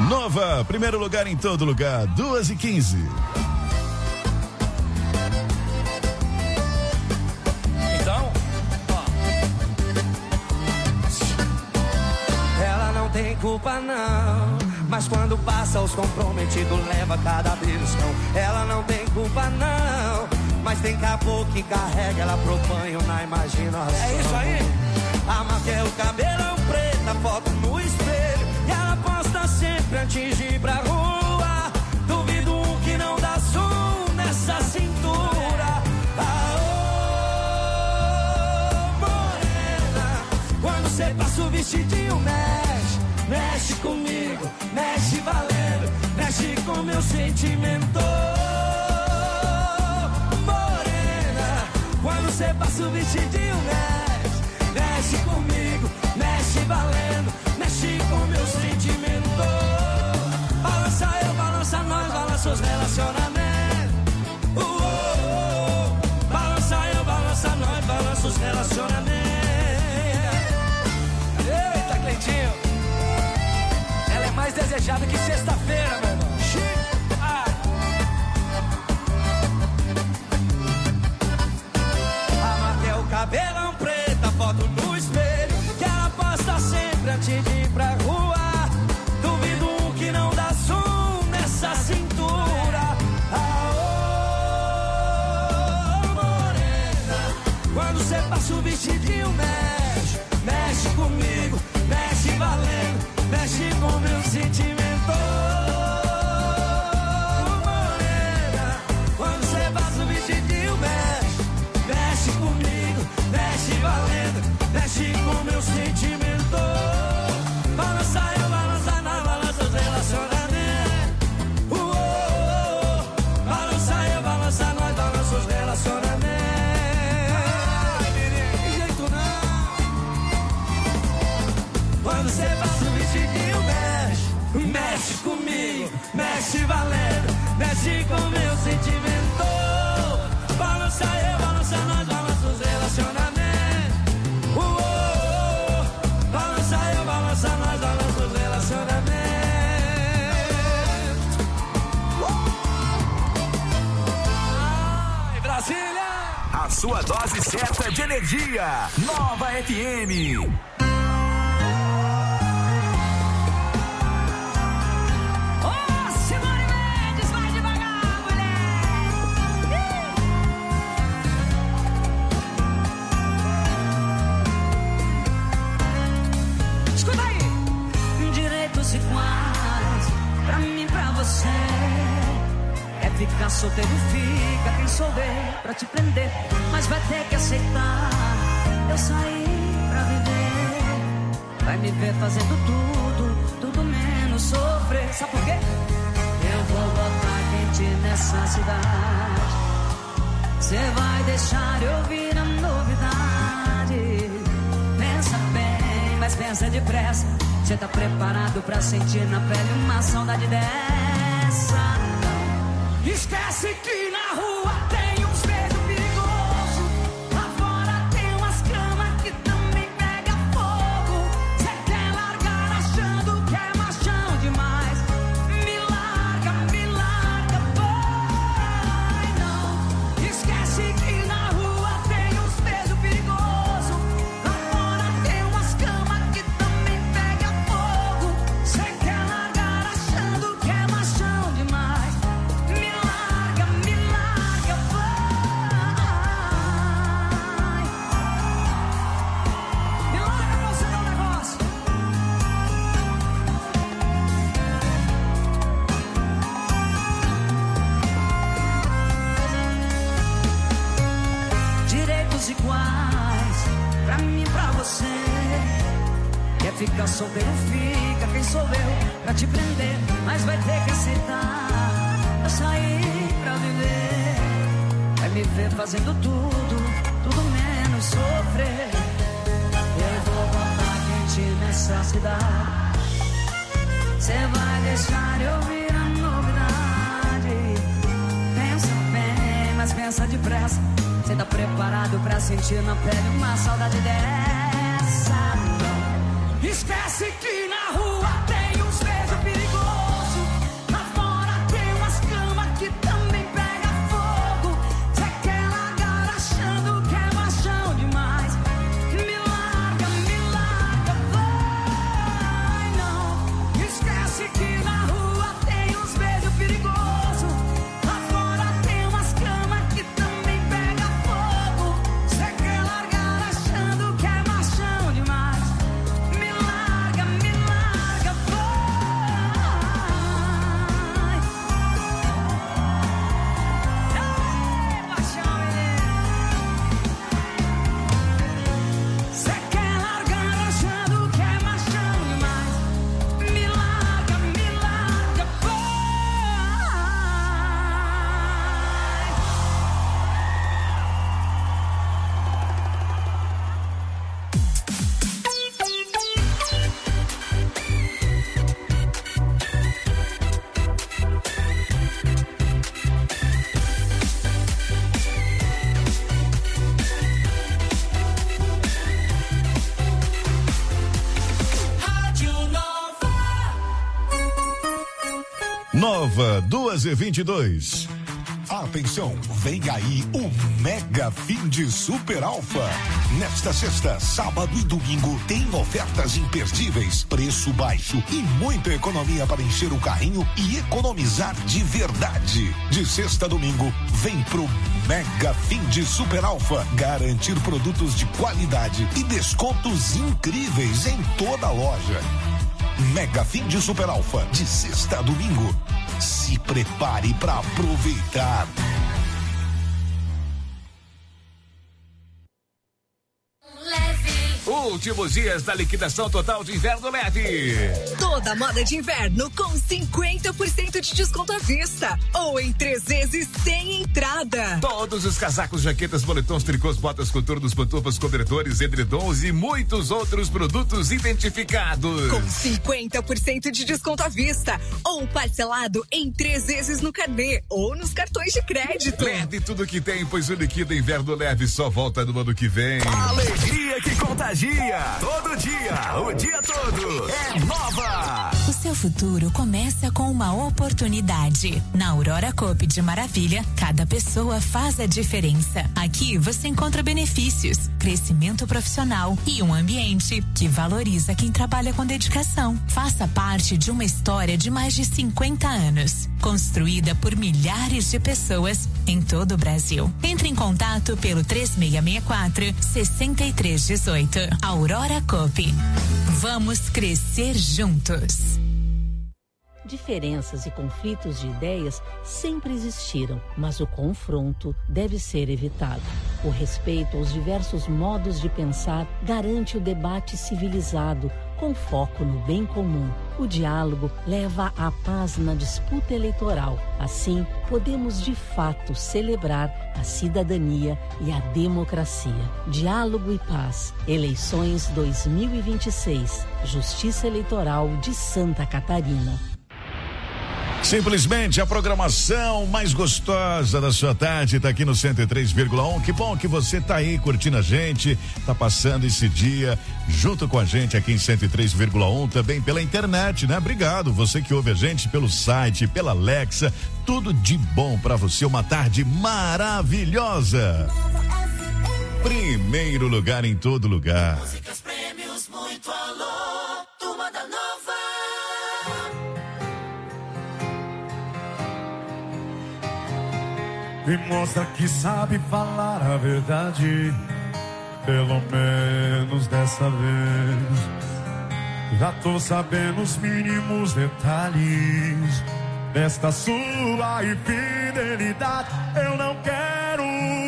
Nova, primeiro lugar em todo lugar, 2h15. Então, ó. Ela não tem culpa não, mas quando passa os comprometidos leva cada beliscão. Ela não tem culpa não, mas tem caboclo que carrega ela pro banho na imaginação. É isso aí. A marca é o cabelão preto, a foto no espelho, e ela posta sempre antes de ir pra rua. Duvido um que não dá zoom nessa cintura. Aô, morena, quando cê passa o vestidinho mexe, mexe comigo, mexe valendo, mexe com meu sentimento. Morena, quando cê passa o vestidinho mexe, mexe comigo, mexe valendo, mexe com meu sentimento. Balança eu, balança nós, balança os relacionamentos. Balança eu, balança nós, balança os relacionamentos. Eita, Cleitinho, ela é mais desejada que sexta-feira, meu irmão. A marca é o cabelão preto, a foto no espelho, que ela posta sempre antes de ir pra rua. Duvido um que não dá zoom nessa cintura. Aô, morena, quando cê passa o vestidinho mexe, mexe comigo, mexe valendo, mexe com meu sentimento. Morena, quando cê passa o vestidinho mexe, mexe comigo, mexe valendo, mexe com meu sentimento. Balança eu, balança nós, balança os relacionamentos. Balança eu, balança nós, balança os relacionamentos. Ai, menino, que jeito não. Quando cê passa o vestidinho mexe, mexe comigo, mexe valendo, mexe com meu sentimento. Balança eu, balança nós, balança os relacionamentos. Balança eu, balança nós, balança os relacionamentos. Ai, Brasília! A sua dose certa de energia. Nova FM. Ficar solteiro fica, quem souber pra te prender, mas vai ter que aceitar. Eu saí pra viver, vai me ver fazendo tudo menos sofrer. Sabe por quê? Eu vou botar quente nessa cidade, cê vai deixar eu ouvir a novidade. Pensa bem, mas pensa depressa, cê tá preparado pra sentir na pele uma saudade dessa? Esquece que na rua tem uns beijos perigosos, lá fora tem umas camas que também pega fogo. Cê quer largar achando que é machão demais, me larga, vai não. Esquece que na rua tem uns beijos perigosos, lá fora tem umas camas que também pega fogo. Cê quer largar achando que é machão demais, me larga, vai. Me larga pra você dar um negócio. Direitos iguais, pra mim e pra você. Quer ficar solteiro, fica, quem sou eu pra te prender, mas vai ter que aceitar. Eu saí pra viver, vai me ver fazendo tudo menos sofrer. Eu vou botar quente nessa cidade, cê vai deixar eu ouvir a novidade. Pensa bem, mas pensa depressa, cê tá preparado pra sentir na pele uma saudade dessa? Esquece que na rua tem uns beijos perigosos, Nova 2h22. Atenção, vem aí o Mega Fim de Super Alfa. Nesta sexta, sábado e domingo tem ofertas imperdíveis, preço baixo e muita economia para encher o carrinho e economizar de verdade. De sexta a domingo, vem pro Mega Fim de Super Alfa. Garantir produtos de qualidade e descontos incríveis em toda a loja. Mega Fim de Super Alfa, de sexta a domingo. Se prepare para aproveitar. Últimos dias da liquidação total de inverno leve. Toda moda de inverno com 50% de desconto à vista ou em 3 vezes sem entrada. Todos os casacos, jaquetas, boletons, tricôs, botas, coturnos, pantufas, cobertores, edredons e muitos outros produtos identificados. Com 50% de desconto à vista ou parcelado em 3 vezes no carnê ou nos cartões de crédito. Leve tudo que tem, pois o Liquida Inverno Leve só volta no ano que vem. Alegria que contagia. Todo dia, o dia todo é nova. O seu futuro começa com uma oportunidade. Na Aurora Coop de Maravilha, cada pessoa faz a diferença. Aqui você encontra benefícios, crescimento profissional e um ambiente que valoriza quem trabalha com dedicação. Faça parte de uma história de mais de 50 anos, construída por milhares de pessoas em todo o Brasil. Entre em contato pelo 3664-6318. Aurora Coop. Vamos crescer juntos. Diferenças e conflitos de ideias sempre existiram, mas o confronto deve ser evitado. O respeito aos diversos modos de pensar garante o debate civilizado, com foco no bem comum. O diálogo leva à paz na disputa eleitoral. Assim, podemos de fato celebrar a cidadania e a democracia. Diálogo e paz. Eleições 2026. Justiça Eleitoral de Santa Catarina. Simplesmente a programação mais gostosa da sua tarde tá aqui no 103,1. Que bom que você tá aí curtindo a gente, tá passando esse dia junto com a gente aqui em 103,1, também pela internet, né? Obrigado, você que ouve a gente pelo site, pela Alexa, tudo de bom pra você, uma tarde maravilhosa. Primeiro lugar em todo lugar. Músicas, prêmios, muito alô, turma da Nova. E mostra que sabe falar a verdade, pelo menos dessa vez. Já tô sabendo os mínimos detalhes desta sua infidelidade. Eu não quero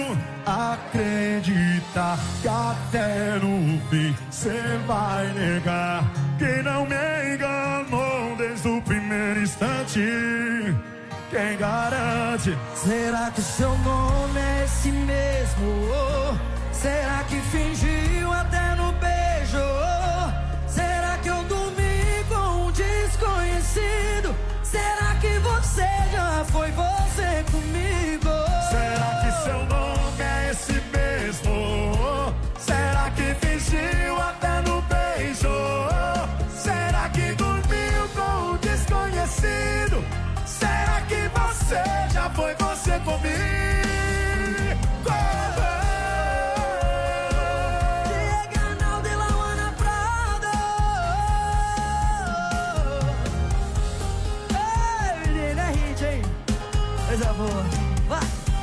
acreditar que até no fim cê vai negar que não me enganou desde o primeiro instante. Quem garante? Será que seu nome é esse mesmo? Será que fingiu até no beijo? Será que eu dormi com um desconhecido? Será que você já foi você comigo? Será que seu nome é esse mesmo? Será que fingiu até no beijo? Será que dormiu com um desconhecido? Será que você já foi você comigo? Diagonal de La Juana Prado. Ei, menina, é hit, hein? Coisa boa. Vai.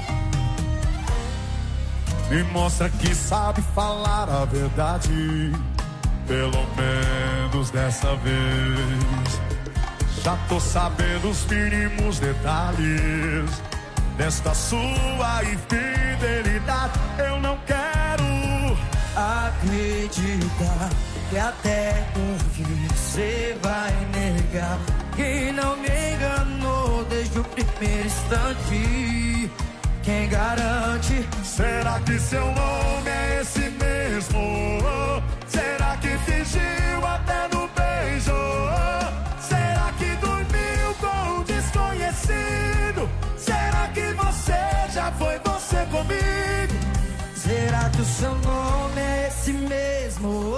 Me mostra que sabe falar a verdade, pelo menos dessa vez. Já tô sabendo os mínimos detalhes desta sua infidelidade. Eu não quero acreditar que até um fim você vai negar que não me enganou desde o primeiro instante. Quem garante? Será que seu nome é esse mesmo? Será que fingiu até no beijo? Será que dormiu com um desconhecido? Será que você já foi você comigo? Será que o seu nome é esse mesmo?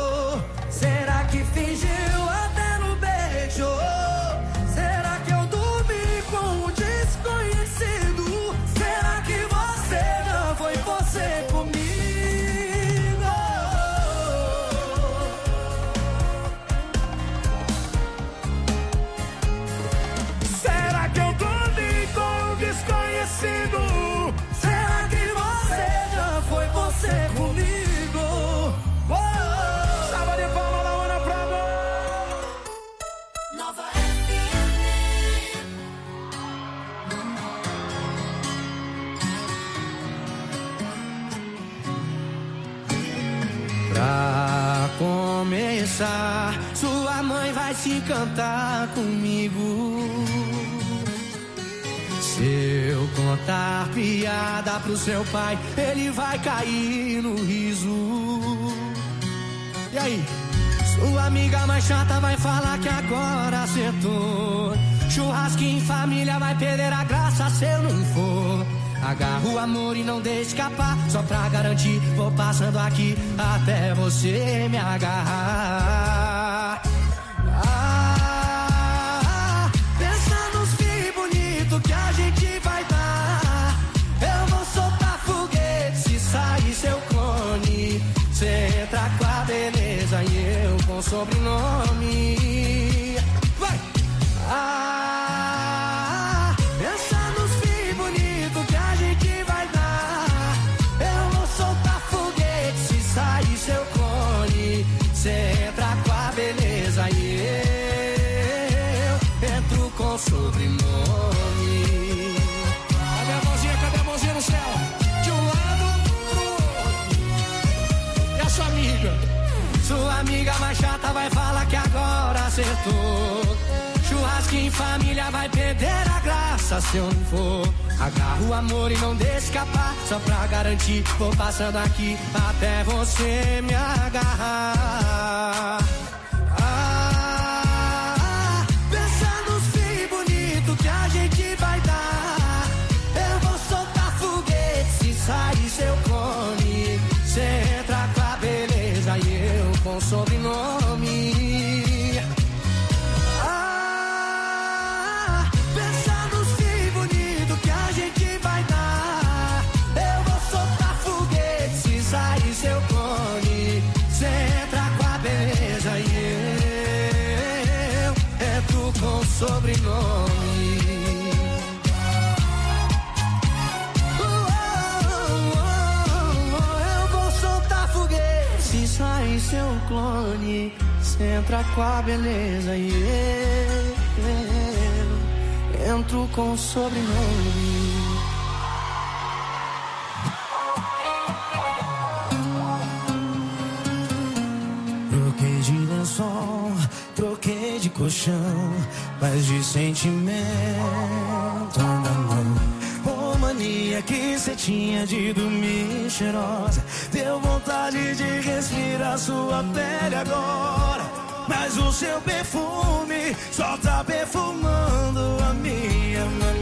Será que fingiu até no beijo? Será que eu dormi cabeça, sua mãe vai se encantar comigo. Se eu contar piada pro seu pai, ele vai cair no riso. E aí? Sua amiga mais chata vai falar que agora acertou. Churrasquinho em família vai perder a graça se eu não for. Agarra o amor e não deixe escapar, só pra garantir, vou passando aqui até você me agarrar. Pensa nos filhos bonitos que a gente vai dar. Eu vou soltar foguete se sair seu clone. Cê entra com a beleza e eu com sobrenome. Vai! Pensa nos filhos bonitos que a gente vai dar. Eu vou soltar foguete se sair seu clone. Cê entra com a beleza e eu entro com sobrenome. Cadê a mãozinha no céu? De um lado pro outro. E a sua amiga? Sua amiga mais chata vai falar que agora acertou. Churrasquinho em família vai perder a graça se eu não for. Agarra o amor e não deixe escapar, só pra garantir, vou passando aqui até você me agarrar. Pensa nos filhos bonitos que a gente vai dar. Eu vou soltar foguete se sair seu clone. Cê entra com a beleza e eu com sobrenome. Seu clone, cê entra com a beleza e eu entro com sobrenome. Eu vou soltar foguete se sair seu clone, cê entra com a beleza e eu entro com sobrenome. Troquei de colchão, mas de sentimento ainda não. Oh, mania que cê tinha de dormir cheirosa, deu vontade de respirar sua pele agora. Mas o seu perfume só tá perfumando a minha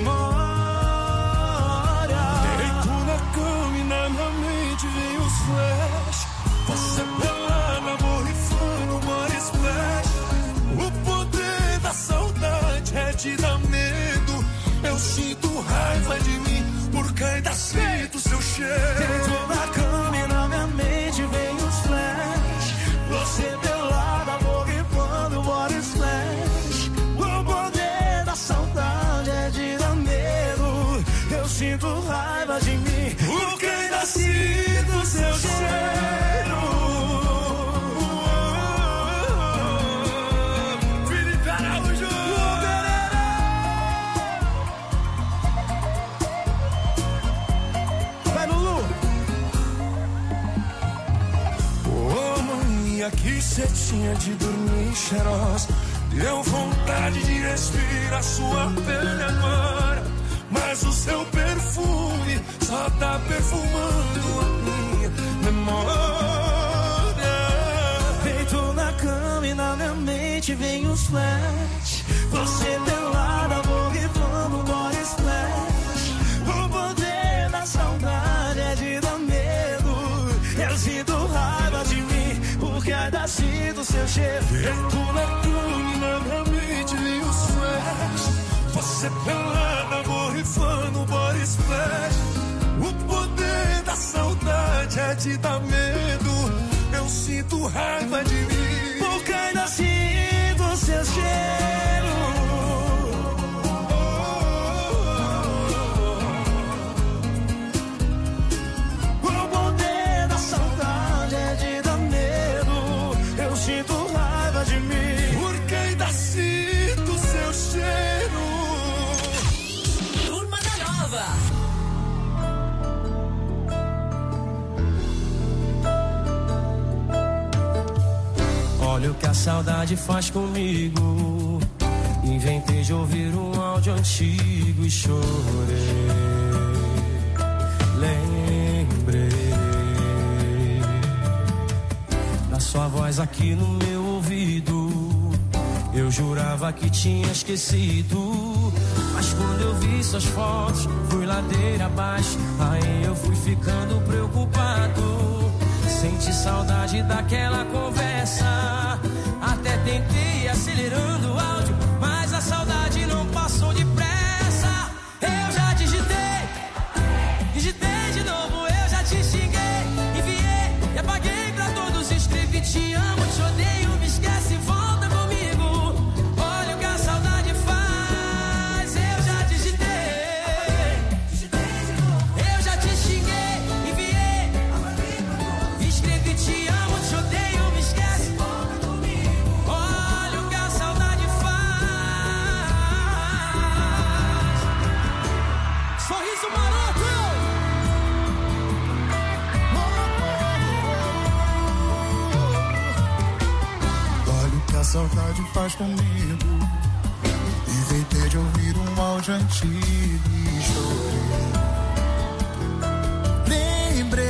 memória. Deito na cama e na minha mente vem os flash. Você pelada, borrifando, body splash. O poder da saudade é te dar medo. Eu sinto raiva de mim, porque ainda sinto seu cheiro. Deito na cama e na minha mente vem os flash. Você pelada, borrifando, body splash. O poder da saudade é te dar medo. Eu sinto raiva de mim, porque ainda sinto seu cheiro. Que cê tinha de dormir cheirosa, deu vontade de respirar sua pele agora. Mas o seu perfume só tá perfumando a minha memória. Deito na cama e na minha mente vem os flash. Você pelada, borrifando, body splash. O poder da saudade é de dar medo. Eu sinto raiva de mim, porque ainda sinto seu cheiro. Deito na cama e na minha mente vem os flash. Você pelada, borrifando, body splash. O poder da saudade é te dar medo. Eu sinto raiva de mim, porque ainda sinto seu cheiro. O poder da saudade é de dar medo. Eu sinto raiva de mim, porque ainda sinto seu cheiro. Turma da Nova. Olha o que a saudade faz comigo. Inventei de ouvir um áudio antigo e chorei. Lembrei da sua voz aqui no meu ouvido. Eu jurava que tinha esquecido, mas quando eu vi suas fotos, fui ladeira abaixo. Aí eu fui ficando preocupado. Senti saudade daquela conversa. Até tentei ir acelerando o áudio, mas a saudade não passou depressa. Eu já digitei de novo, eu já te xinguei, enviei e apaguei pra todos. Escrevi te amo, te odeio, me esquece, volta comigo. Olha o que a saudade faz. Eu já digitei de novo, eu já te xinguei, enviei, escrevi te amo, te odeio, me esquece, volta comigo. Olha o que a saudade faz. Sorriso maroto. Olha o que a saudade faz comigo. Inventei de ouvir um áudio antigo e chorei. Lembrei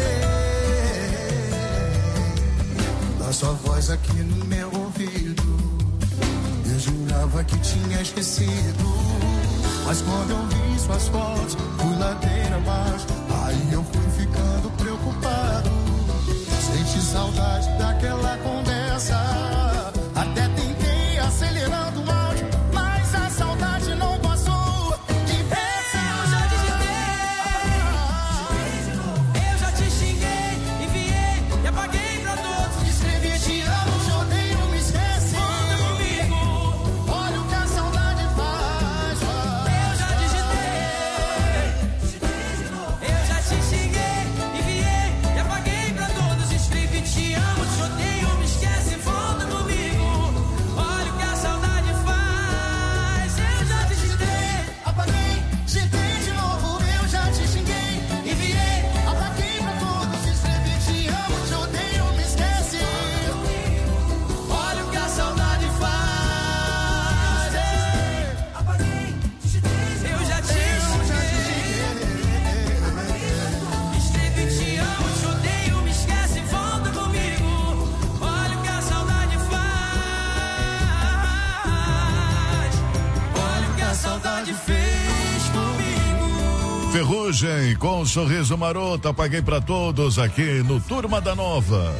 da sua voz aqui no meu ouvido. Eu jurava que tinha esquecido, mas quando eu vi suas fotos, fui ladeira abaixo. Aí eu fui ficando preocupado. Senti saudade daquela conversa. Até tentei acelerando o áudio, mas a saudade não passou depressa. Eu já digitei, eu já te xinguei, enviei e apaguei pra todos. Escrevi te amo, te odeio, me esquece, volta comigo. Olha o que a saudade faz. Eu já digitei, eu já te xinguei, enviei e apaguei pra todos. Escrevi te amo, te odeio, me esquece, volta comigo. Olha o que a saudade faz. Eu já digitei, Apaguei, digitei de novo, eu já te xinguei, enviei. apaguei pra todos, escrevi te amo, te odeio, me esquece. Olha o que a saudade faz. Apaguei, digitei, eu já te xinguei, escrevi te amo, te odeio, me esquece, volta comigo. Olha o que a saudade faz. Olha o que a saudade fez comigo. Ferrugem com um sorriso maroto, apaguei pra todos aqui no Turma da Nova.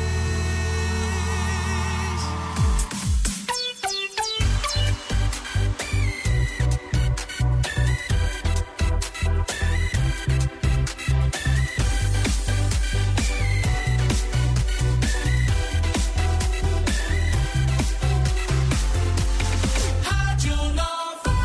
Rádio Nova.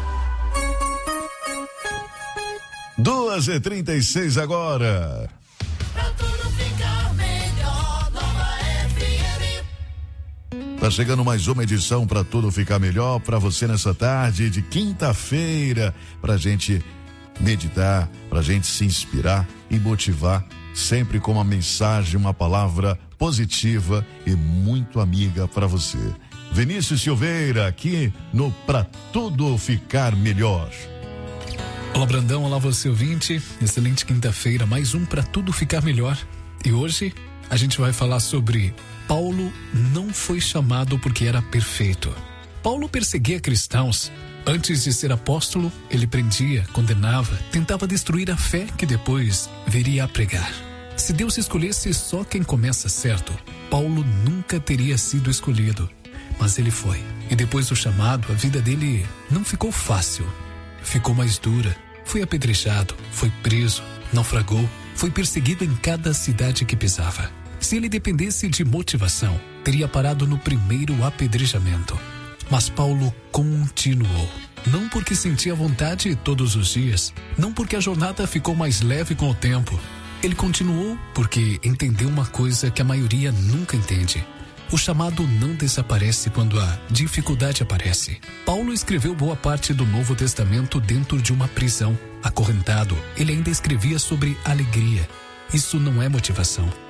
2h36 agora. Pra tudo ficar melhor, Nova FM. Tá chegando mais uma edição para tudo ficar melhor para você nessa tarde de quinta-feira, pra gente meditar, pra gente se inspirar e motivar, sempre com uma mensagem, uma palavra positiva e muito amiga para você. Vinícius Silveira aqui no Pra Tudo Ficar Melhor. Olá, Brandão, olá você ouvinte, excelente quinta-feira, mais um Pra Tudo Ficar Melhor. E hoje a gente vai falar sobre Paulo não foi chamado porque era perfeito. Paulo perseguia cristãos. Antes de ser apóstolo, ele prendia, condenava, tentava destruir a fé que depois viria a pregar. Se Deus escolhesse só quem começa certo, Paulo nunca teria sido escolhido. Mas ele foi. E depois do chamado, a vida dele não ficou fácil. Ficou mais dura. Foi apedrejado, foi preso, naufragou, foi perseguido em cada cidade que pisava. Se ele dependesse de motivação, teria parado no primeiro apedrejamento. Mas Paulo continuou. Não porque sentia vontade todos os dias, não porque a jornada ficou mais leve com o tempo. Ele continuou porque entendeu uma coisa que a maioria nunca entende. O chamado não desaparece quando a dificuldade aparece. Paulo escreveu boa parte do Novo Testamento dentro de uma prisão. Acorrentado, ele ainda escrevia sobre alegria. Isso não é motivação.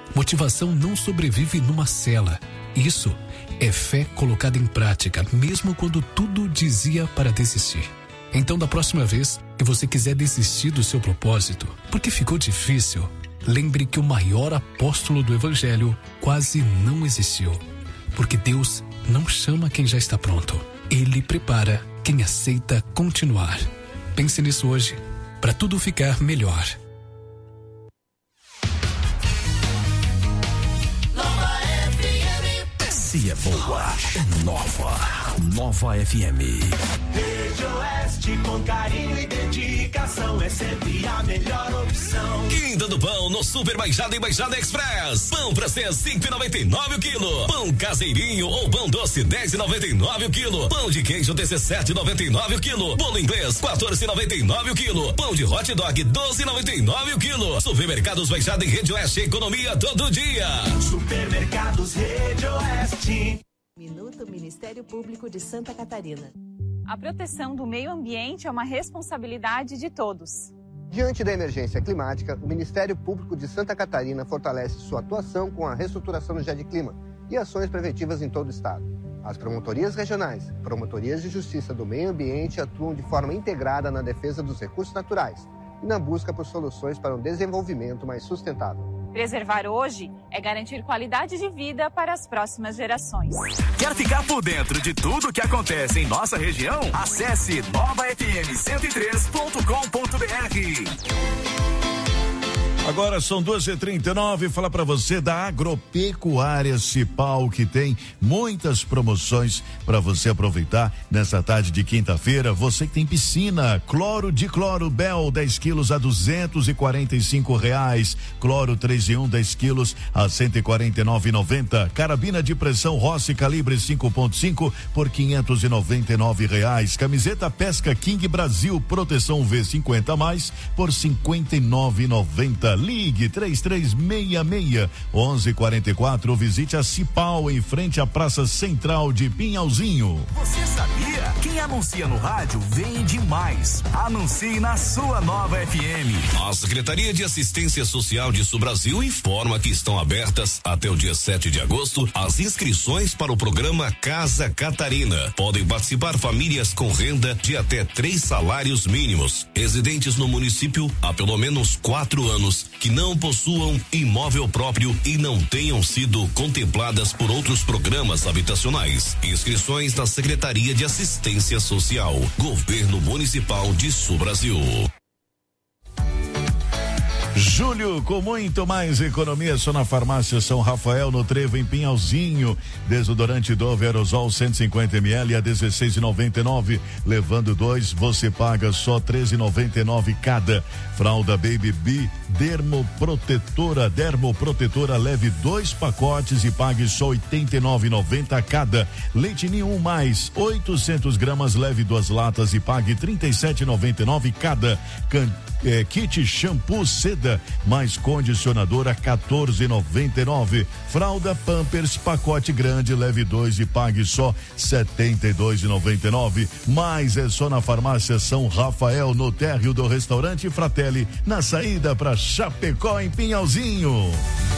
Motivação não sobrevive numa cela. Isso é fé colocada em prática, mesmo quando tudo dizia para desistir. Então, da próxima vez que você quiser desistir do seu propósito, porque ficou difícil, lembre que o maior apóstolo do Evangelho quase não existiu. Porque Deus não chama quem já está pronto. Ele prepara quem aceita continuar. Pense nisso hoje, para tudo ficar melhor. Se é boa, é Nova FM. Rede Oeste com carinho e dedicação é sempre a melhor opção. Quinta do pão no Super Baixada e Baixada Express. Pão francês 5,99 o quilo. Pão caseirinho ou pão doce 10,99 o quilo. Pão de queijo 17,99 o quilo. Bolo inglês 14,99 o quilo. Pão de hot dog 12,99 o quilo. Supermercados Baixada e Rede Oeste, economia todo dia. Supermercados Rede Oeste. Minuto Ministério Público de Santa Catarina. A proteção do meio ambiente é uma responsabilidade de todos. Diante da emergência climática, o Ministério Público de Santa Catarina fortalece sua atuação com a reestruturação do GEDClima e ações preventivas em todo o estado. As promotorias regionais, promotorias de justiça do meio ambiente atuam de forma integrada na defesa dos recursos naturais e na busca por soluções para um desenvolvimento mais sustentável. Preservar hoje é garantir qualidade de vida para as próximas gerações. Quer ficar por dentro de tudo o que acontece em nossa região? Acesse novafm103.com.br. Agora são 2h39, falar para você da Agropecuária Cipal, que tem muitas promoções para você aproveitar nessa tarde de quinta-feira. Você que tem piscina, cloro de cloro Bel 10 quilos a R$245, cloro 3 em 1 10 quilos a R$149,90, carabina de pressão Rossi calibre 5.5 por R$599, camiseta Pesca King Brasil proteção V50 mais por R$59,90. Ligue 3366-1144 ou visite a Cipal em frente à Praça Central de Pinhalzinho. Você sabia? Quem anuncia no rádio vende mais. Anuncie na sua Nova FM. A Secretaria de Assistência Social de Sul Brasil informa que estão abertas até o dia 7 de agosto as inscrições para o programa Casa Catarina. Podem participar famílias com renda de até 3 salários mínimos, residentes no município há pelo menos 4 anos, que não possuam imóvel próprio e não tenham sido contempladas por outros programas habitacionais. Inscrições na Secretaria de Assistência Social, Governo Municipal de Sul Brasil. Julho, com muito mais economia, só na farmácia São Rafael, no Trevo, em Pinhalzinho. Desodorante Dove Aerosol 150 ml a R$16,99. Levando 2, você paga só R$13,99 cada. Fralda Baby B Dermoprotetora leve 2 pacotes e pague só R$89,90 cada. Leite Ninho 1 mais 800 gramas, leve 2 latas e pague R$37,99 cada. Kit shampoo seda mais condicionador a R$14,99. Fralda Pampers pacote grande, leve 2 e pague só R$72,99. Mais é só na farmácia São Rafael, no térreo do restaurante Fratelli, na saída para Chapecó, em Pinhalzinho.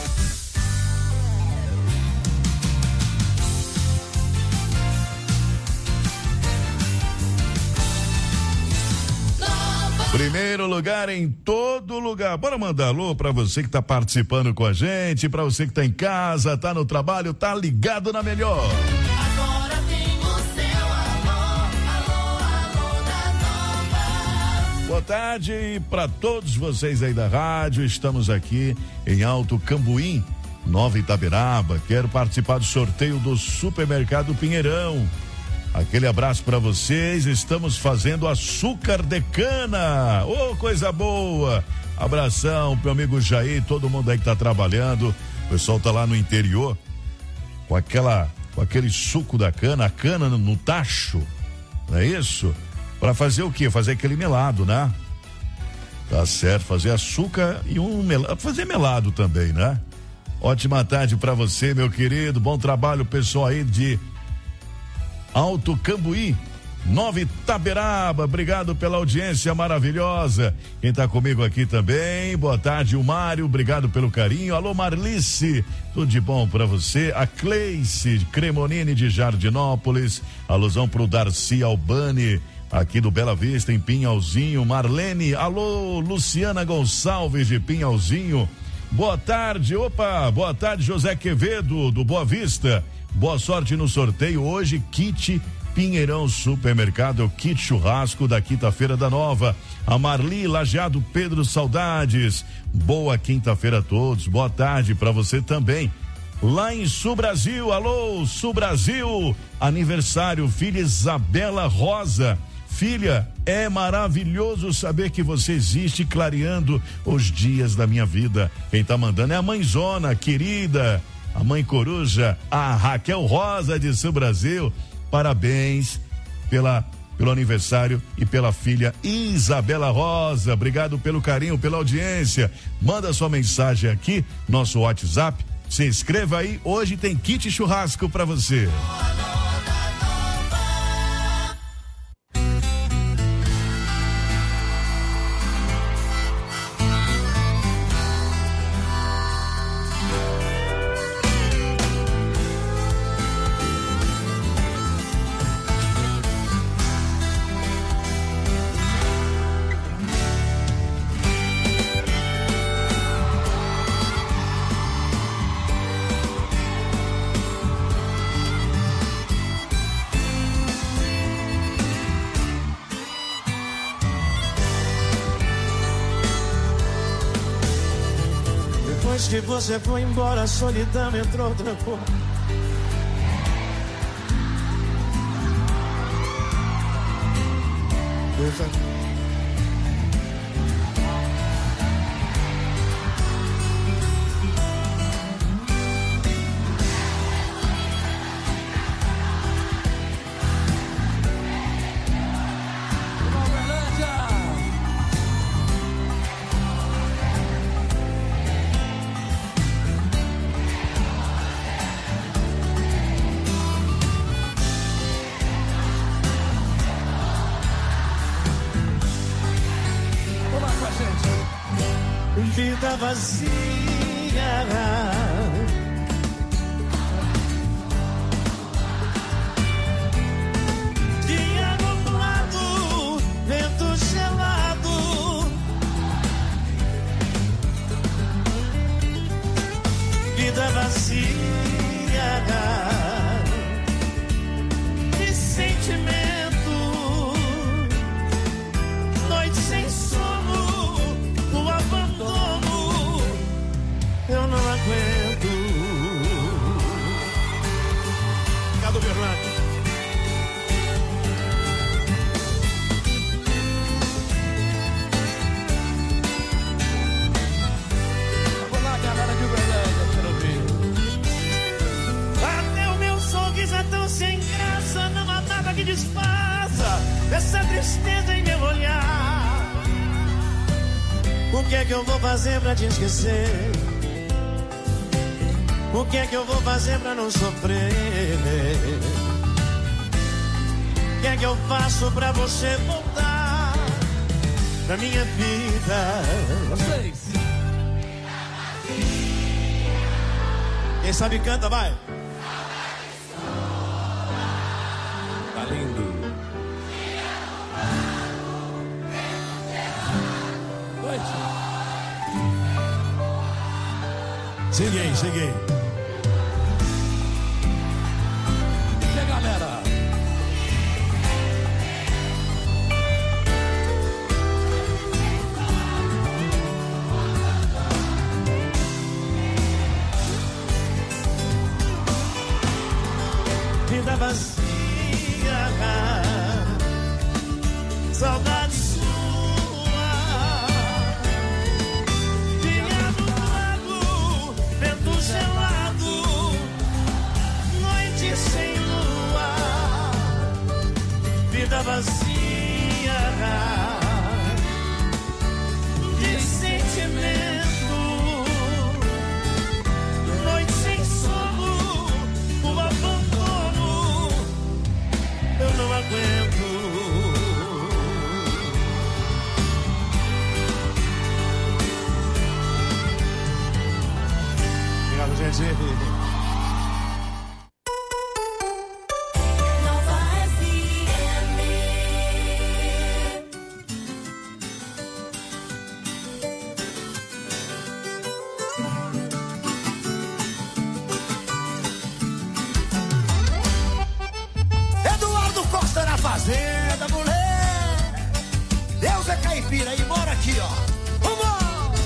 Primeiro lugar em todo lugar. Bora mandar alô pra você que tá participando com a gente, pra você que tá em casa, tá no trabalho, tá ligado na melhor. Agora tem o seu alô da Nova. Boa tarde pra todos vocês aí da rádio. Estamos aqui em Alto Cambuim, Nova Itaberaba. Quero participar do sorteio do Supermercado Pinheirão. Aquele abraço para vocês. Estamos fazendo açúcar de cana. Ô, coisa boa. Abração pro amigo Jair, todo mundo aí que tá trabalhando. O pessoal tá lá no interior com aquele suco da cana, a cana no tacho. Não é isso? Para fazer o quê? Fazer aquele melado, né? Tá certo, fazer açúcar e fazer melado também, né? Ótima tarde para você, meu querido. Bom trabalho, pessoal aí de Alto Cambuí. Nova Itaberaba, obrigado pela audiência maravilhosa. Quem tá comigo aqui também, boa tarde, o Mário, obrigado pelo carinho. Alô, Marlice, tudo de bom pra você. A Cleice Cremonini de Jardinópolis, alusão pro Darcy Albani, aqui do Bela Vista, em Pinhalzinho. Marlene, alô, Luciana Gonçalves de Pinhalzinho. Boa tarde, boa tarde, José Quevedo do Boa Vista. Boa sorte no sorteio hoje, kit Pinheirão Supermercado, é o kit churrasco da quinta-feira da Nova. A Marli Lajeado Pedro, saudades. Boa quinta-feira a todos. Boa tarde para você também. Lá em Sul Brasil, alô, Sul Brasil. Aniversário, filha Isabela Rosa. Filha, é maravilhoso saber que você existe, clareando os dias da minha vida. Quem tá mandando é a mãezona querida, a mãe coruja, a Raquel Rosa de Sul Brasil. Parabéns pelo aniversário e pela filha Isabela Rosa. Obrigado pelo carinho, pela audiência. Manda sua mensagem aqui, nosso WhatsApp. Se inscreva aí, hoje tem kit churrasco pra você. Que você foi embora, a solidão entrou, trancou. Vida vazia, dia nublado, vento gelado, vida vazia de sentimento, noite sem sono, o abandono, eu não aguento. Cado Bernardo. Vamos lá, galera de Uberlândia, quero ouvir. Até o meu sorriso é tão sem graça, não há nada que disfarça essa tristeza em meu olhar. O que é que eu vou fazer pra te esquecer? O que é que eu vou fazer pra não sofrer? O que é que eu faço pra você voltar pra minha vida? Vocês. Quem sabe canta, vai. Tá lindo. Cheguei. E aí, galera? Vida vazia, saudade sua, dia nublado, vento gelado, noite sem lua, vida vazia de sentimento, noite sem sono, o abandono, eu não aguento. fazenda, mulher. Deus é caipira e mora aqui, ó. Vamos!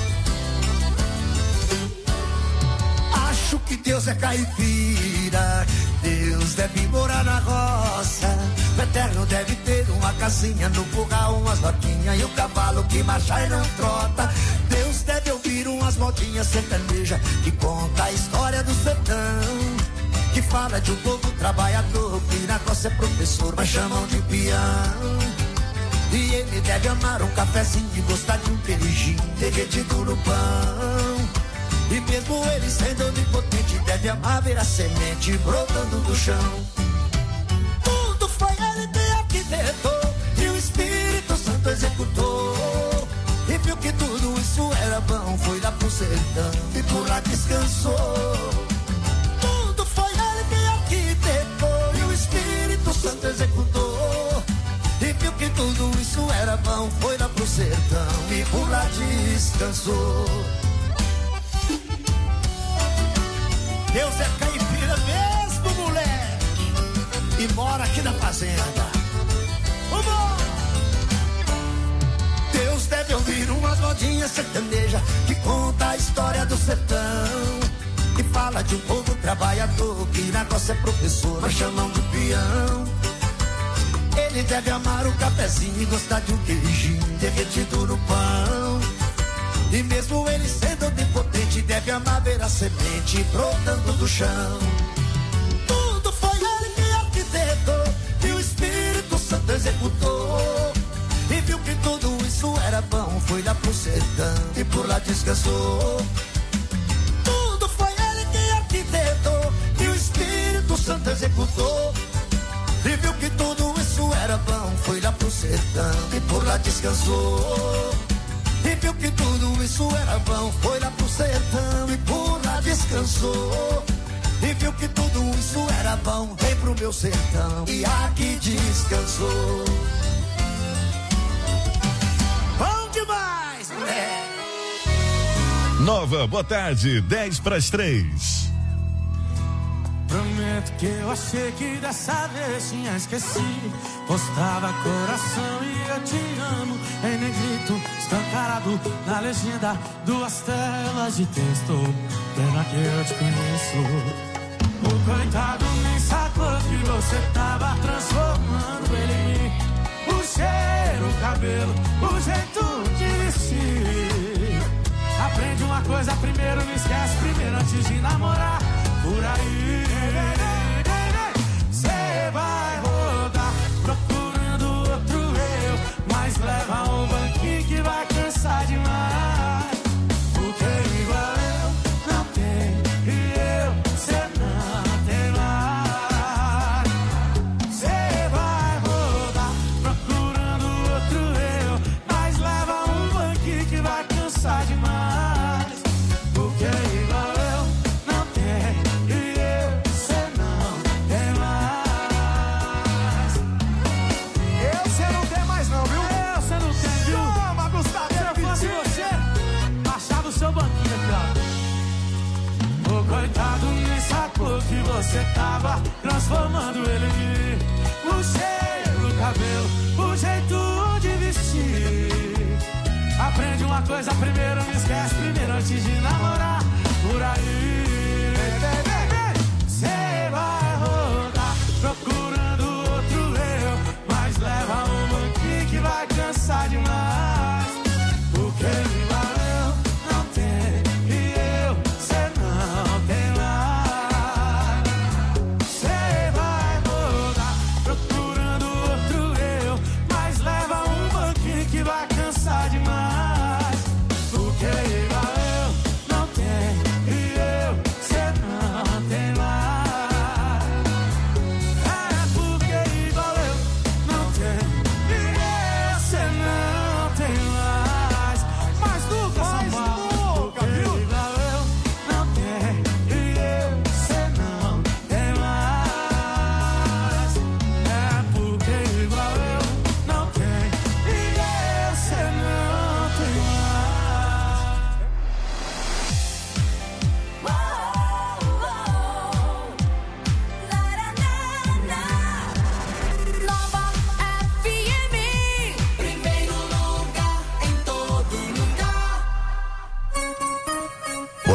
Acho que Deus é caipira. Deus deve morar na roça. O eterno deve ter uma casinha no curral, umas vaquinhas e um cavalo que marcha e não trota. Deus deve ouvir umas modinhas sertanejas que conta a história do sertão, que fala de um povo trabalhador que na roça é professor, mas chamam de peão. E ele deve amar um cafezinho e gostar de um queijinho derretido no pão. E mesmo ele sendo onipotente, deve amar ver a semente brotando do chão. Tudo foi ele que arquitetou e o Espírito Santo executou. E viu que tudo isso era bom, foi lá pro sertão e por lá descansou. Tudo foi ele que arquitetou e o Espírito Santo executou. E viu que tudo isso era bom, foi lá pro sertão e por lá descansou. Deus é caipira mesmo, mulher, e mora aqui na fazenda. Vamos! Deus deve ouvir umas modinhas sertanejas que conta a história do sertão, que fala de um povo trabalhador que na roça é professor, mas chamam de peão. Ele deve amar um cafezinho e gostar de um queijinho derretido no pão. E mesmo ele sendo onipotente, deve amar ver a semente brotando do chão. Tudo foi ele que arquitetou e o Espírito Santo executou. E viu que tudo isso era bom, foi lá pro sertão e por lá descansou. Tudo foi ele que arquitetou e o Espírito Santo executou. E viu que tudo isso era bom, foi lá pro sertão e por lá descansou. E viu que tudo isso era bom, foi lá pro sertão e por lá descansou. E viu que tudo isso era bom, vem pro meu sertão e aqui descansou. Bom demais, mulher! Nova, boa tarde, 10:03. Prometo que eu achei que dessa vez tinha esquecido. Postava coração e eu te amo em negrito, escancarado na legenda, 2 telas de texto. Pena que eu te conheço. O coitado nem sacou que você tava transformando ele em mim. O cheiro, o cabelo, o jeito de vestir. Aprende uma coisa primeiro, não esquece primeiro antes de namorar. Por aí cê vai rodar procurando outro eu, mas leva um banquinho que vai cansar demais. Porque igual eu não tem e eu cê não tem mais. Cê vai rodar procurando outro eu, mas leva um banquinho que vai cansar demais. Porque igual eu não tem e eu cê não tem mais. Eu cê não tem mais não, viu? Eu cê não tem, viu? Chama, Gustavo! Se eu fosse você, baixava o seu banquinho aqui, ó. O coitado nem sacou que você tava transformando ele em mim. O cheiro, o cabelo, o jeito de vestir. Aprende uma coisa primeiro, não esquece primeiro antes de namorar. Por aí cê vai rodar procurando outro eu, mas leva um banquinho que vai cansar demais. Porque igual eu não tenho e eu cê não tem mais. Cê vai rodar procurando outro eu, mas leva um banquinho que vai cansar demais. Porque igual eu não tenho e eu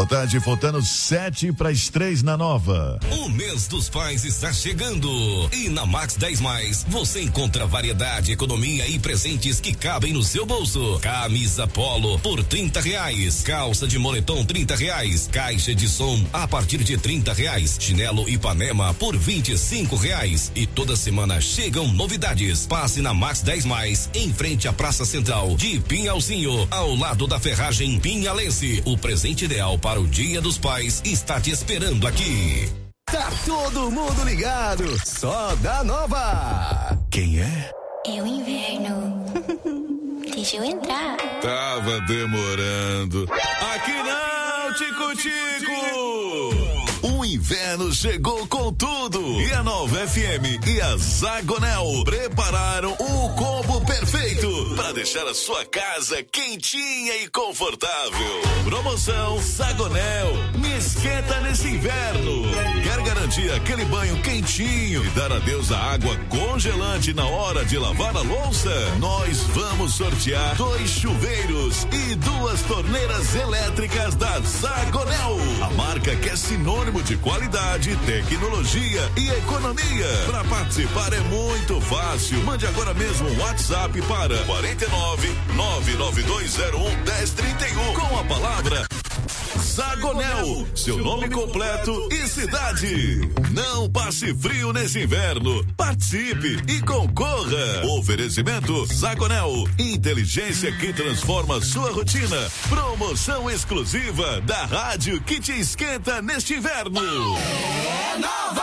tarde, faltando 2:07 na Nova. O mês dos pais está chegando e na Max 10 Mais você encontra variedade, economia e presentes que cabem no seu bolso. Camisa Polo por R$30, calça de moletom R$30, caixa de som a partir de R$30, chinelo Ipanema por R$25 e toda semana chegam novidades. Passe na Max 10 Mais em frente à Praça Central de Pinhalzinho, ao lado da ferragem Pinhalense. O presente ideal para o Dia dos Pais está te esperando aqui. Tá todo mundo ligado, só da Nova. Quem é? É o inverno. Deixa eu entrar. Tava demorando. Aqui não, Tico-Tico! O inverno chegou com tudo e a Nova FM e a Zagonel prepararam o combo perfeito para deixar a sua casa quentinha e confortável. Promoção Zagonel, me esquenta nesse inverno. Quer garantir aquele banho quentinho e dar adeus à água congelante na hora de lavar a louça? Nós vamos sortear 2 chuveiros e 2 torneiras elétricas da Zagonel, a marca que é sinônimo de qualidade, tecnologia e economia. Para participar é muito fácil. Mande agora mesmo um WhatsApp para 49 99201 1031 com a palavra Zagonel, seu nome completo e cidade. Não passe frio nesse inverno. Participe e concorra. Oferecimento Zagonel, inteligência que transforma sua rotina. Promoção exclusiva da rádio que te esquenta neste inverno. É Nova!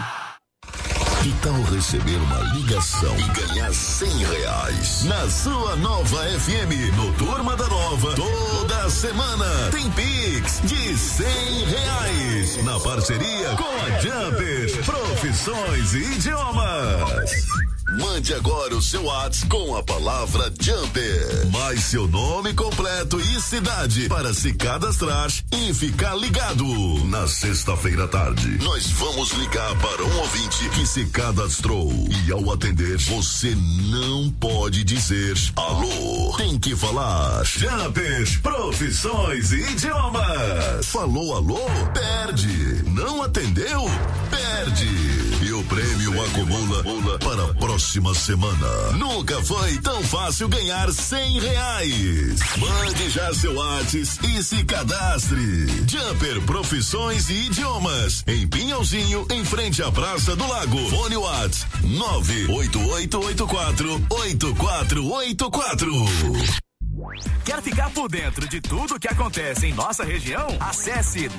Que tal receber uma ligação e ganhar R$100 na sua Nova FM, no Turma da Nova, toda semana tem Pix de R$100 na parceria com a Jumper, Profissões e Idiomas. Mande agora o seu WhatsApp com a palavra Jumper, mais seu nome completo e cidade para se cadastrar e ficar ligado. Na sexta-feira à tarde, nós vamos ligar para um ouvinte que se cadastrou e ao atender, você não pode dizer alô. Tem que falar Jumper, Profissões e Idiomas. Falou alô? Perde. Não atendeu? Perde. E o prêmio acumula para a próxima semana. Nunca foi tão fácil ganhar R$100. Mande já seu WhatsApp e se cadastre. Jumper, Profissões e Idiomas, em Pinhalzinho, em frente à Praça do Lago. Fone WhatsApp 98884-8484. Quer ficar por dentro de tudo que acontece em nossa região? Acesse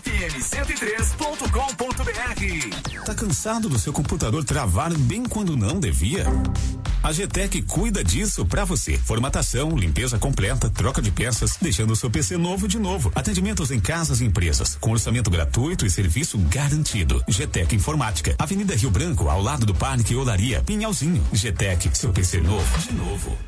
novafm103.com.br. Tá cansado do seu computador travar bem quando não devia? A GTEC cuida disso pra você. Formatação, limpeza completa, troca de peças, deixando o seu PC novo de novo. Atendimentos em casas e empresas, com orçamento gratuito e serviço garantido. GTEC Informática, Avenida Rio Branco, ao lado do Parque Olaria, Pinhalzinho. GTEC, seu PC novo de novo.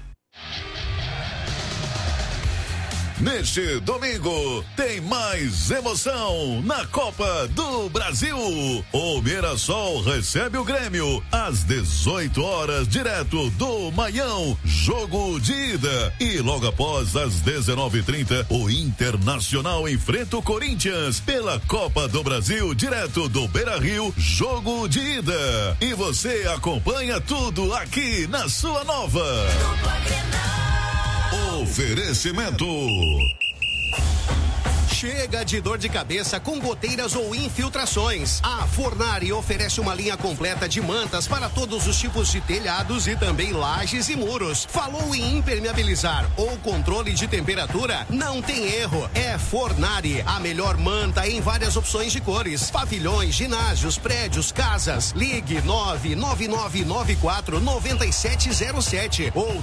Neste domingo tem mais emoção na Copa do Brasil. O Mirassol recebe o Grêmio às 18 horas, direto do Maião, jogo de ida. E logo após, às 19h30, o Internacional enfrenta o Corinthians pela Copa do Brasil, direto do Beira-Rio, jogo de ida. E você acompanha tudo aqui na sua Nova. Oferecimento. Chega de dor de cabeça com goteiras ou infiltrações. A Fornari oferece uma linha completa de mantas para todos os tipos de telhados e também lajes e muros. Falou em impermeabilizar ou controle de temperatura? Não tem erro. É Fornari, a melhor manta em várias opções de cores. Pavilhões, ginásios, prédios, casas. Ligue 99994-9707 ou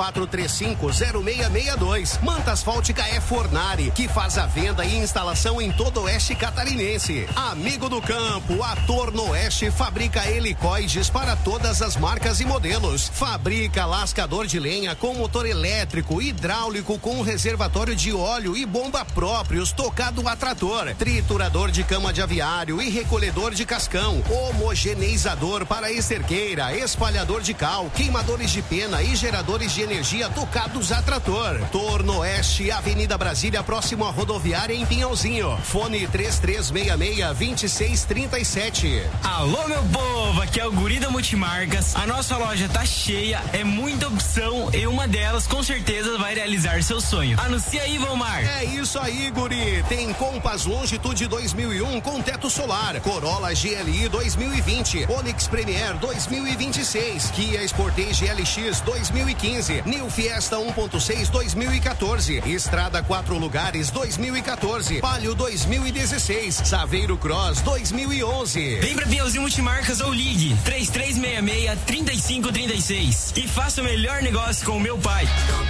3435-0662. Manta asfáltica é Fornari, que faz a venda e instalação em todo o oeste catarinense. Amigo do campo, a Torno Oeste fabrica helicoides para todas as marcas e modelos. Fabrica lascador de lenha com motor elétrico, hidráulico com reservatório de óleo e bomba próprios, tocado a trator, triturador de cama de aviário e recolhedor de cascão, homogeneizador para esterqueira, espalhador de cal, queimadores de pena e geradores de energia tocados a trator. Torno Oeste, Avenida Brasília, próximo à rodoviária área em Pinhalzinho. Fone 3366-2637. Alô, meu povo, aqui é o Guri da Multimarcas. A nossa loja tá cheia, é muita opção e uma delas com certeza vai realizar seu sonho. Anuncia aí, Valmar. É isso aí, Guri. Tem Compass Longitude 2001 com teto solar, Corolla GLI 2020, Onix Premier 2026, Kia Sportage LX 2015, New Fiesta 1.6 2014, Estrada 4 lugares 2014, Palio 2016, Saveiro Cross 2011. Vem pra Pinhalzinho Multimarcas ou ligue 3366-3536 e faça o melhor negócio com o meu pai.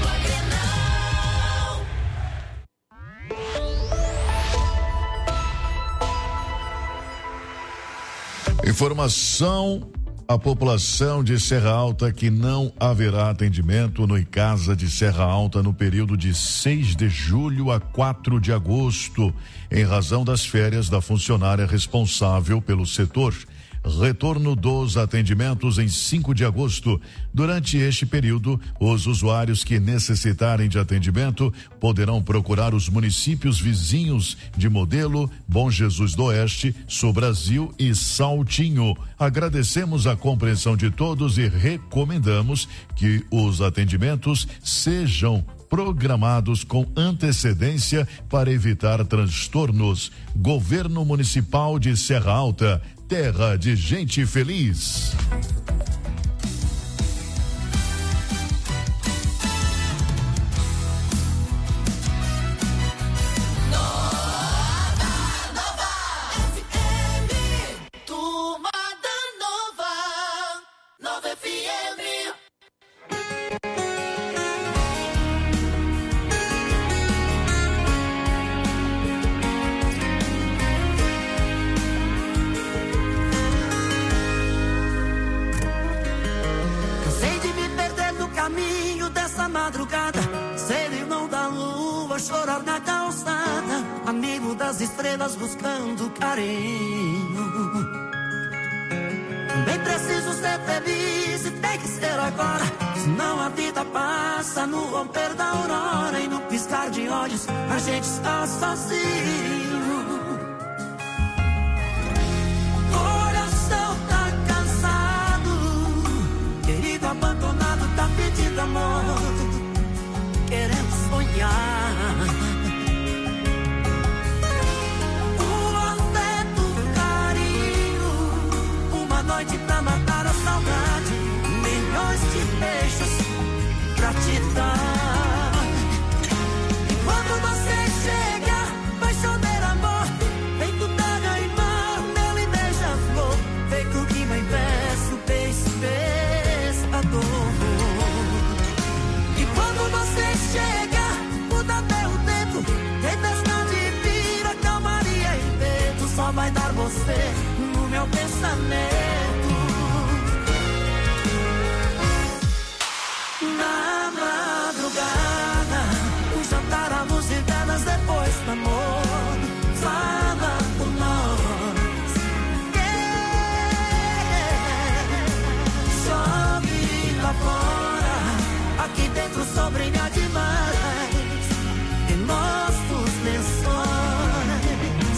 Informação à população de Serra Alta que não haverá atendimento no ICASA de Serra Alta no período de 6 de julho a 4 de agosto, em razão das férias da funcionária responsável pelo setor. Retorno dos atendimentos em 5 de agosto. Durante este período, os usuários que necessitarem de atendimento poderão procurar os municípios vizinhos de Modelo, Bom Jesus do Oeste, Sobrasil e Saltinho. Agradecemos a compreensão de todos e recomendamos que os atendimentos sejam programados com antecedência para evitar transtornos. Governo Municipal de Serra Alta, terra de gente feliz. Chorar na calçada, amigo das estrelas buscando carinho. Também preciso ser feliz e tem que ser agora, senão a vida passa no romper da aurora e no piscar de olhos a gente está sozinho. Coração tá cansado, querido abandonado, tá pedindo amor, querendo sonhar. O afeto, o carinho, uma noite pra matar a saudade, milhões de beijos pra te dar. E quando você chega, vai chover amor, feito terra e mar, mel e beija-flor, feito rima em verso, beijo, pescador. E quando você chega, muda até o tempo, tempestade vira calmaria e vento, só vai dar você no meu pensamento. Na madrugada, um jantar à luz de velas depois do amor, fala por nós. Chove lá fora, aqui dentro sobrinha demais, em nossos lençóis.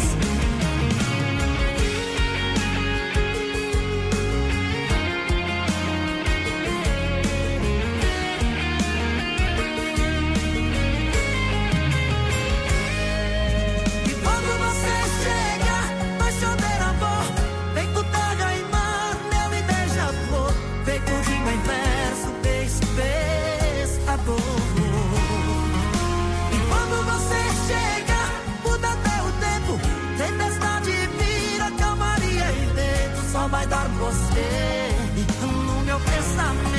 E quando você chega, vai chover amor, feito terra e mar, mel e beija-flor, feito rima em verso, beijo, pescador. E quando você chega, muda até o tempo, tempestade vira calmaria e vento, só vai dar você no meu pensamento.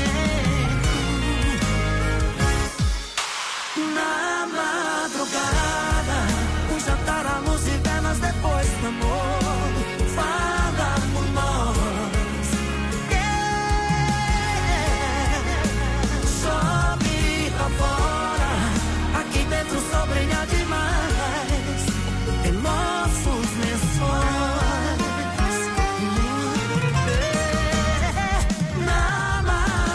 Na madrugada, um jantar à luz de velas depois do amor, fala por nós. Chove lá fora, aqui dentro sobrinha demais, em nossos lençóis. Na madrugada,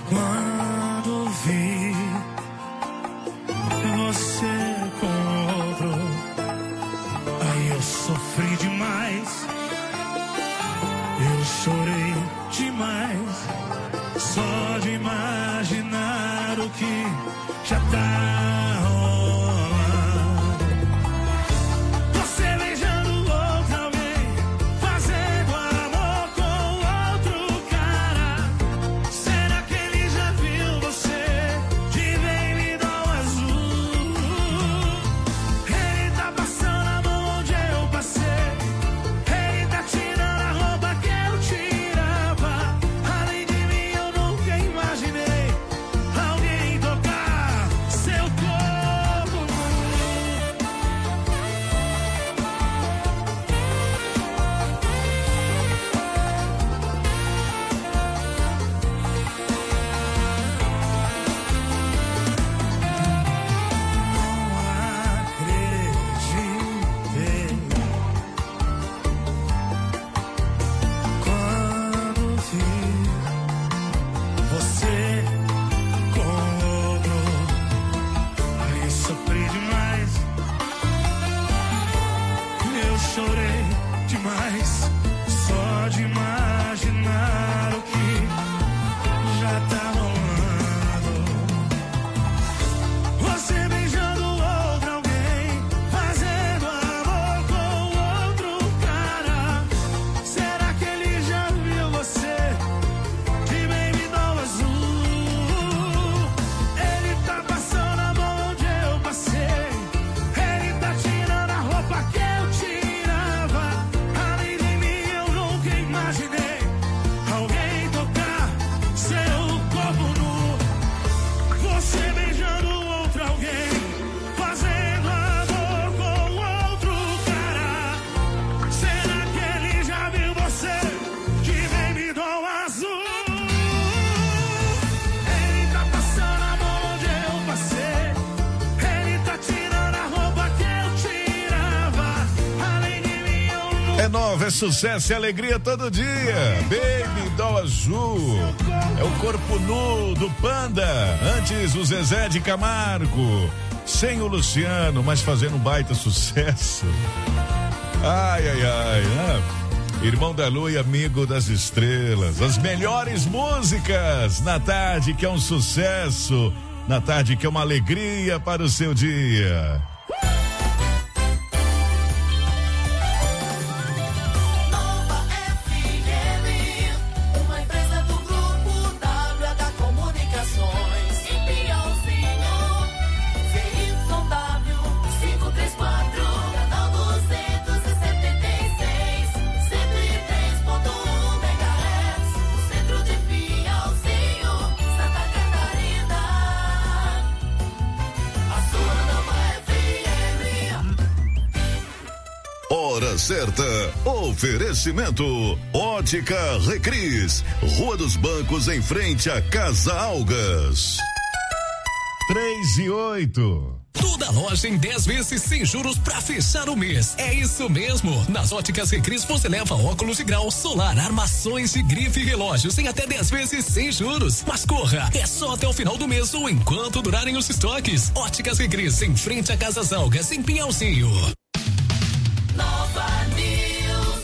Quando vi você com outro, aí eu sofri demais, eu chorei demais, só de imaginar o que já tá rolando. Você beijando outra alguém, fazendo amor com outro cara. Será que ele já viu você de baby doll azul? Ele tá passando a mão onde eu passei, ele tá tirando a roupa que eu tirava. Além de mim eu nunca imaginei alguém tocar seu corpo. Acreditei quando vi você com outro, aí sofri demais, eu chorei demais, só de imaginar o que já tá rolando. Você beijando outra alguém, fazendo amor com outro cara. Será que ele já viu você de baby doll azul? Ele tá passando a mão onde eu passei, ele tá tirando a roupa que eu tirava. Além de mim eu nunca imaginei alguém tocar seu corpo nu. Você beijando outra alguém, fazendo amor com outro cara. Será que ele já viu você de baby doll azul? Ele tá passando a mão onde eu passei, ele tá tirando a roupa que eu tirava. Além de mim eu nunca. É nova, é sucesso e alegria todo dia. Baby doll azul. É o corpo nu do Panda. Antes o Zezé de Camargo. Sem o Luciano, mas fazendo um baita sucesso. Ai, ai, ai. Irmão da Lua e amigo das estrelas. As melhores músicas na tarde que é um sucesso. Na tarde que é uma alegria para o seu dia. Nova FM, uma empresa do grupo WH Comunicações. Em Pinhãozinho, ZYW 534, canal 276, 103.1 MHz, no centro de Pinhãozinho, Santa Catarina. A sua Nova FM. Hora certa. Oferecimento. Ótica Recris. Rua dos Bancos em frente à Casa Algas. 3:08. Toda loja em 10 vezes sem juros pra fechar o mês. É isso mesmo. Nas Óticas Recris você leva óculos de grau, solar, armações de grife e relógios em até 10 vezes sem juros. Mas corra, é só até o final do mês ou enquanto durarem os estoques. Óticas Recris em frente à Casa Algas em Pinhalzinho. Nova News.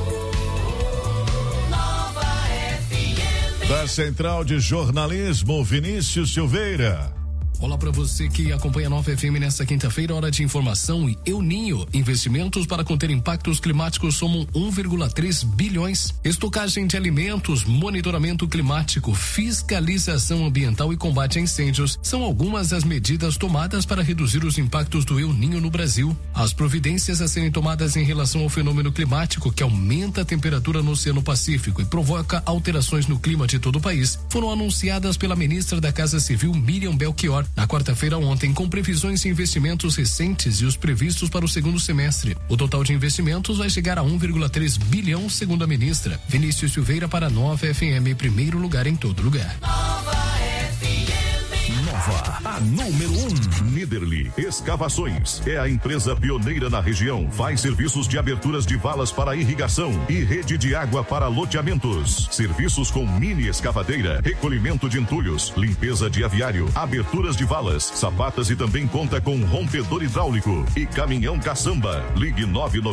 Nova FM. Da Central de Jornalismo, Vinícius Silveira. Olá para você que acompanha a Nova FM nesta quinta-feira, hora de informação e El Ninho. Investimentos para conter impactos climáticos somam 1,3 bilhões. Estocagem de alimentos, monitoramento climático, fiscalização ambiental e combate a incêndios são algumas das medidas tomadas para reduzir os impactos do El Ninho no Brasil. As providências a serem tomadas em relação ao fenômeno climático que aumenta a temperatura no Oceano Pacífico e provoca alterações no clima de todo o país foram anunciadas pela ministra da Casa Civil, Miriam Belchior, na quarta-feira ontem, com previsões de investimentos recentes e os previstos para o segundo semestre. O total de investimentos vai chegar a 1,3 bilhão, segundo a ministra. Vinícius Silveira para Nova FM, primeiro lugar em todo lugar. Nova FM. Nova, a número 1. Niederli Escavações é a empresa pioneira na região. Faz serviços de aberturas de valas para irrigação e rede de água para loteamentos. Serviços com mini escavadeira, recolhimento de entulhos, limpeza de aviário, aberturas de valas, sapatas e também conta com rompedor hidráulico e caminhão caçamba. Ligue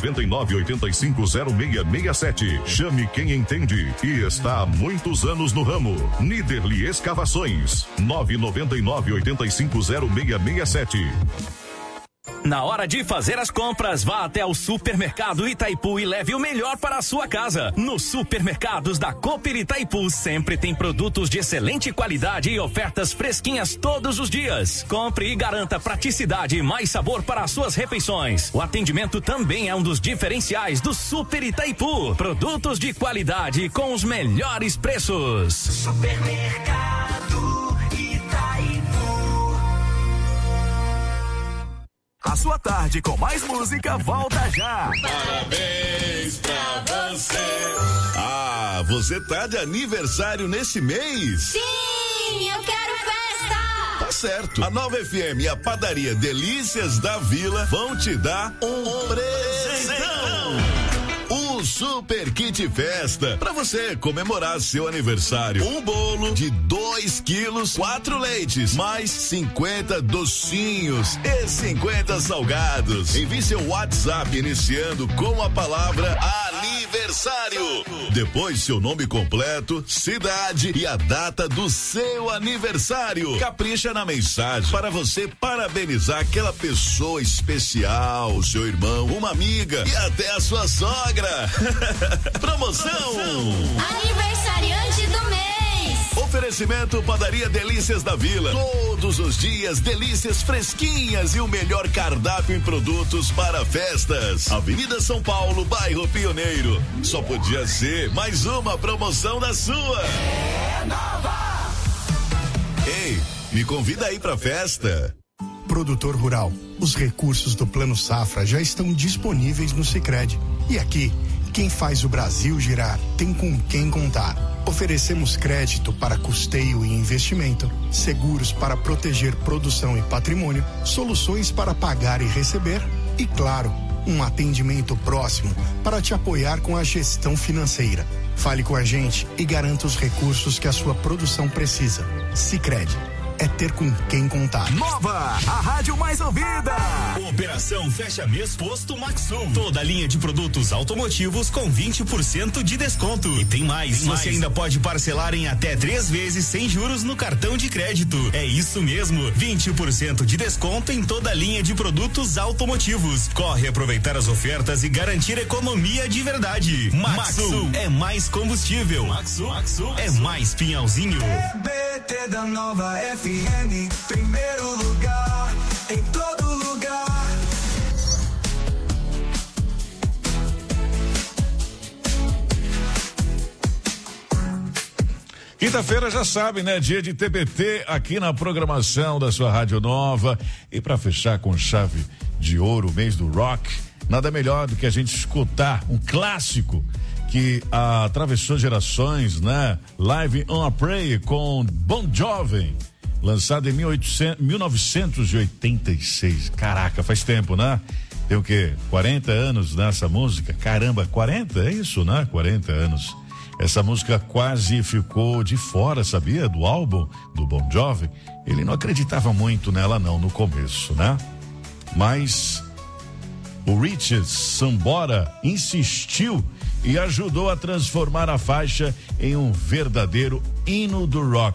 999-850667. Chame quem entende e está há muitos anos no ramo. Niederli Escavações, 999-850667. Na hora de fazer as compras, vá até o Supermercado Itaipu e leve o melhor para a sua casa. Nos supermercados da Cooper Itaipu sempre tem produtos de excelente qualidade e ofertas fresquinhas todos os dias. Compre e garanta praticidade e mais sabor para as suas refeições. O atendimento também é um dos diferenciais do Super Itaipu. Produtos de qualidade com os melhores preços. Supermercado Itaipu. A sua tarde com mais música volta já. Parabéns pra você. Ah, você tá de aniversário nesse mês? Sim, eu quero festa. Tá certo. A Nova FM e a padaria Delícias da Vila vão te dar um presentão. O Super Kit Festa, pra você comemorar seu aniversário. Um bolo de 2 quilos, 4 leites, mais 50 docinhos e 50 salgados. Envie seu WhatsApp iniciando com a palavra aniversário. Depois seu nome completo, cidade e a data do seu aniversário. Capricha na mensagem para você parabenizar aquela pessoa especial, o seu irmão, uma amiga e até a sua sogra. Promoção Aniversariante do mês. Oferecimento Padaria Delícias da Vila. Todos os dias delícias fresquinhas e o melhor cardápio em produtos para festas. Avenida São Paulo, bairro Pioneiro. Só podia ser mais uma promoção da sua. É Nova. Ei, me convida aí pra festa. Produtor rural, os recursos do Plano Safra já estão disponíveis no Sicredi. E aqui, quem faz o Brasil girar tem com quem contar. Oferecemos crédito para custeio e investimento, seguros para proteger produção e patrimônio, soluções para pagar e receber e, claro, um atendimento próximo para te apoiar com a gestão financeira. Fale com a gente e garanta os recursos que a sua produção precisa. Sicredi. É ter com quem contar. Nova, a rádio mais ouvida. Operação Fecha Mês Posto Maxum. Toda a linha de produtos automotivos com 20% de desconto. E tem mais. Você ainda pode parcelar em até 3 vezes sem juros no cartão de crédito. É isso mesmo, 20% de desconto em toda a linha de produtos automotivos. Corre aproveitar as ofertas e garantir economia de verdade. Maxum é mais combustível. Maxum é mais pinhalzinho. TBT da Nova FM, primeiro lugar, em todo lugar. Quinta-feira já sabe, né? Dia de TBT aqui na programação da sua Rádio Nova. E para fechar com chave de ouro, o mês do rock, nada melhor do que a gente escutar um clássico que atravessou gerações, né? Live on a Prayer com Bon Jovi, lançado em 1986. Caraca, faz tempo, né? Tem o quê? 40 anos nessa música? Caramba, 40? É isso, né? 40 anos. Essa música quase ficou de fora, sabia? Do álbum do Bon Jovi. Ele não acreditava muito nela não, no começo, né? Mas o Richard Sambora insistiu e ajudou a transformar a faixa em um verdadeiro hino do rock.